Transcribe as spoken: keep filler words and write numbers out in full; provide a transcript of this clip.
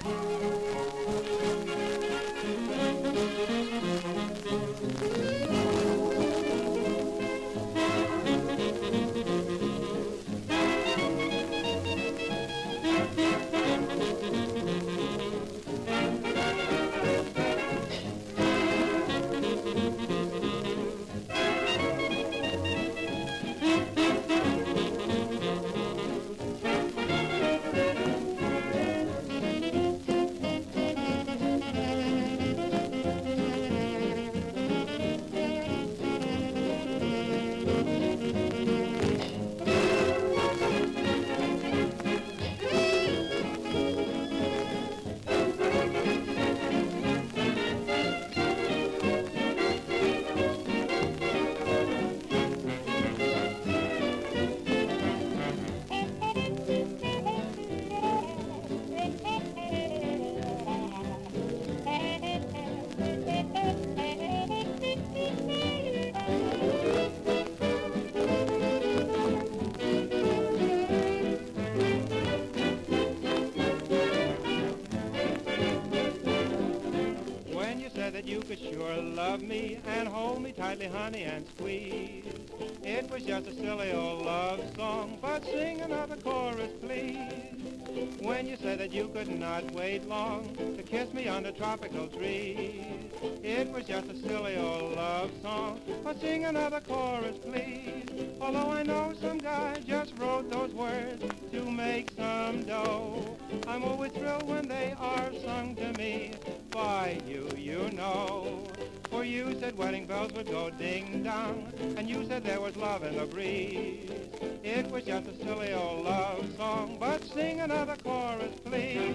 That you could sure love me and hold me tightly, honey, and squeeze. It was just a silly old love song, but sing another chorus, please. When you said that you could not wait long to kiss me under tropical trees. It was just a silly old love song, but sing another chorus, please. Although I know some guy just wrote those words to make some dough, I'm always thrilled when they are sung to me by you, you know. For you said wedding bells would go ding-dong, and you said there was love in the breeze. It was just a silly old love song, but sing another chorus, please.